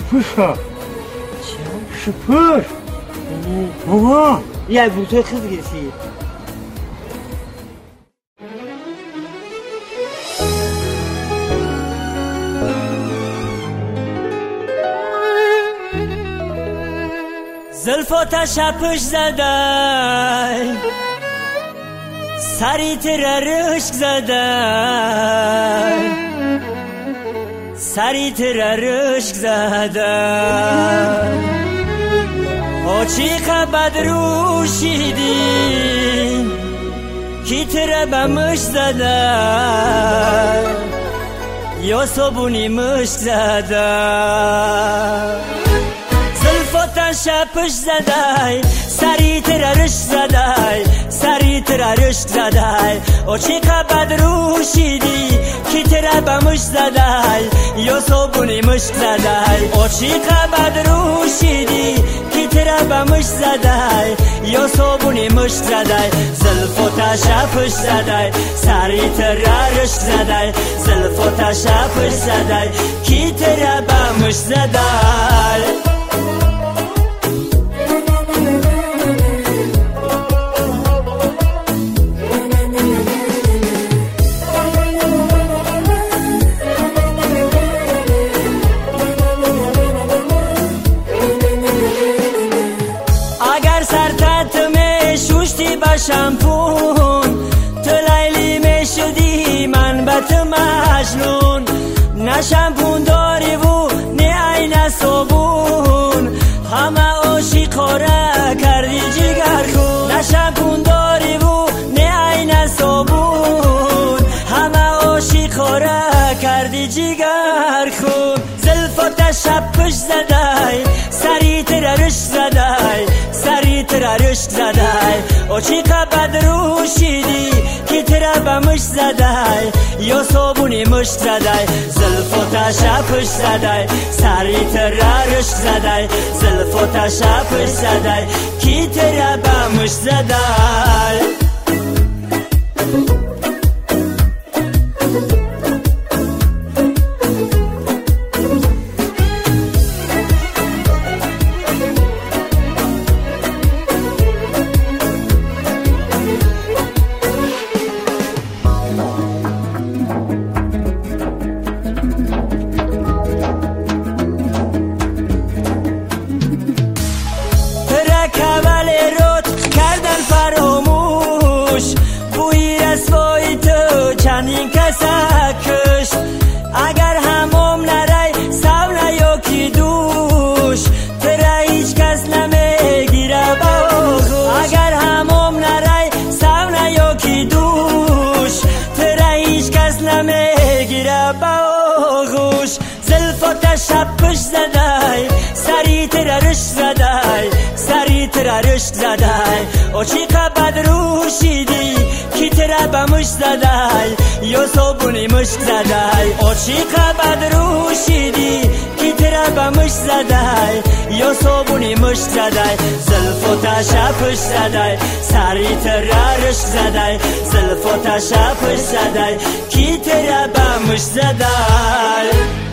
Şapışa. Şapış. Baba. Ya burada kız girsin. زلفات شپش زدای سریت را رشک زدای سریت را رشک زدای او چی خبر روشیدی کی تر بمش زدای یا صبونی مشک زدای زلفات شپش زدای سریت را رشک زدای سریت را رشک زدای او چی خبر روشیدی کی تر بمش زدای یا صبونی مشک زدای او چی خبر روشیدی کی تر بمش زدای یا صبونی مشک زدای زلفات شپش زدای سریت را رشک زدای زلفات شپش زدای کی تر بمش زدای شامپون تو لیلی میشدی من به تو مجنون نه شامپون داری و نه عین صابون همه عاشقا را کردی جگر خون نه شامپون داری و نه عین صابون همه عاشقا را کردی جگر خون زلفات شپش زدای سریت را رشک زدای سریت را رشک زدای او چی خبر روشیدی کی تر بمش زدای یا صابونی مشک زدای زلفات شپش زدای سریت را رشک زدای زلفات شپش زدای کی تر بمش زدای چندین کسکش اگر هموم نرای سو نیاکی دوش ترا هیچ کس نمیگیره باغوش اگر هموم نرای سو نیاکی دوش ترا هیچ کس نمیگیره باغوش زلفات شپش زدای سریت را رشک زدای سریت را رشک زدای او چی خبر روشیدی کی تر بمش زدای یا صابونی مشک زدای او چی خبر روشیدی کی تر بمش زدای یا صابونی مشک زدای زلفات شپش زدای سریت را رشک زدای زلفات شپش زدای کی تر بمش زدای